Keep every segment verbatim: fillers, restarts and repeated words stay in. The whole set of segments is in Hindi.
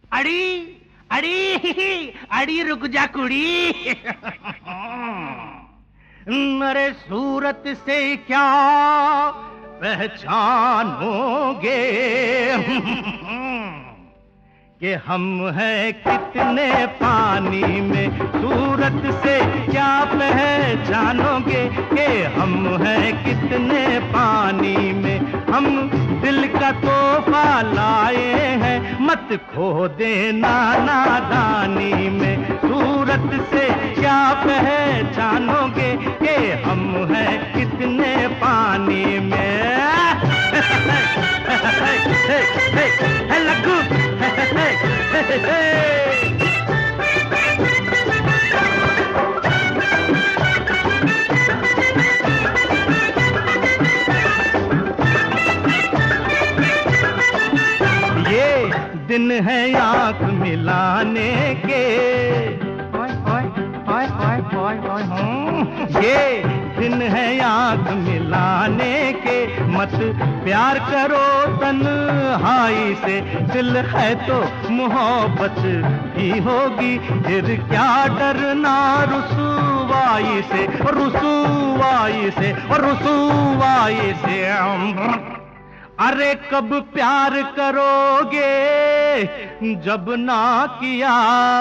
अड़ी अड़ी अड़ी रुक जा कुड़ी। मेरे सूरत से क्या पहचानोगे कि हम हैं कितने पानी में, सूरत से क्या पहचानोगे कि हम हैं कितने पानी में। हम दिल का तोहफा लाए हैं, मत खो देना नादानी में। सूरत से क्या पहचानोगे कि हम हैं कितने पानी में। लग्गू ये दिन है आंख मिलाने के, ये दिन है आंख मिलाने के। मत प्यार करो तन्हाई से, दिल है तो मोहब्बत ही होगी। फिर क्या डरना रुसवाई से, रुसवाई से, रुसवाई से। अरे कब प्यार करोगे जब ना किया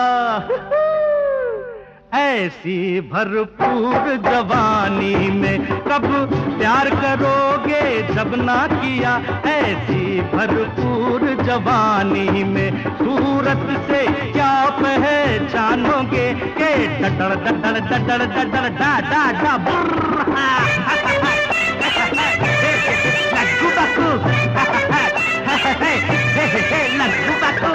ऐसी भरपूर जवानी में। कब प्यार करोगे जब ना किया ऐसी भरपूर जवानी में। सूरत से क्या पहचानोगे के डडड़ डडड़ डडड़ डडड़ डा डा डा बुर्रा लग्गू बग्गू लग्गू बग्गू।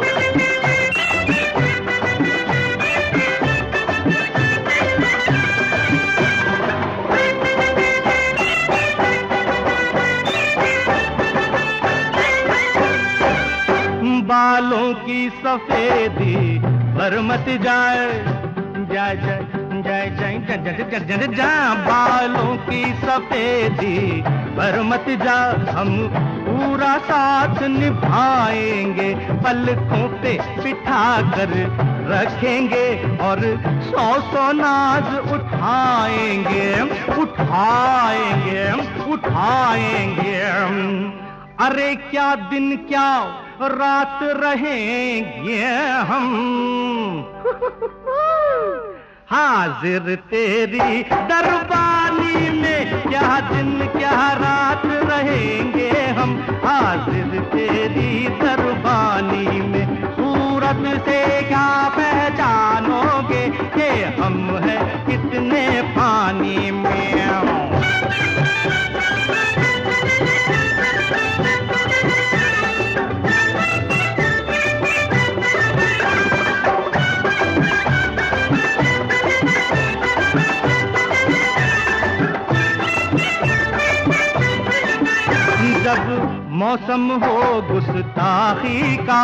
बालों की सफेदी पर मत जाए, जाए जाए जाए जाए जाए जाए जा। बालों की सफेदी पर मत जा, हम पूरा साथ निभाएंगे। पलकों पे बिठा कर रखेंगे और सौ सौ नाज उठाएंगे, उठाएंगे, उठाएंगे। अरे क्या दिन क्या रात रहेंगे हम, हाजिर तेरी दरबानी में। क्या दिन क्या रात रहेंगे हम, हाजिर तेरी दरबानी में। सूरत से क्या पहचानोगे कि हम हैं कितने पानी में। जब मौसम हो गुस्ताखी का,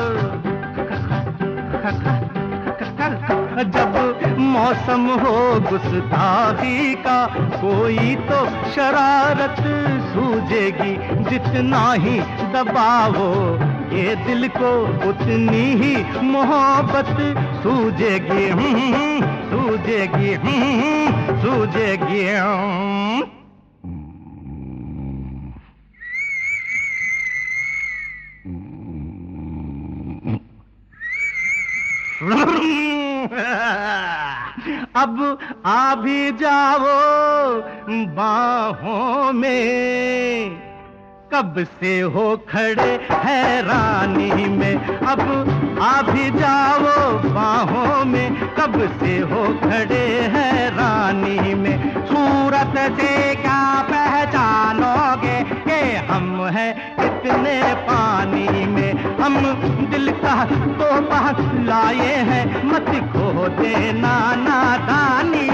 जब मौसम हो गुस्ताखी का, कोई तो शरारत सूझेगी। जितना ही दबावो ये दिल को उतनी ही मोहब्बत सूझेगी, सूझेगी, सूझेगी। अब आ भी जाओ बाहों में, कब से हो खड़े हैरानी में। अब आ भी जाओ बाहों में, कब से हो खड़े हैरानी में। सूरत से क्या पहचानोगे कि हम हैं कितने पानी में। हम दिल का तोहफा लाए हैं, मत खो देना नादानी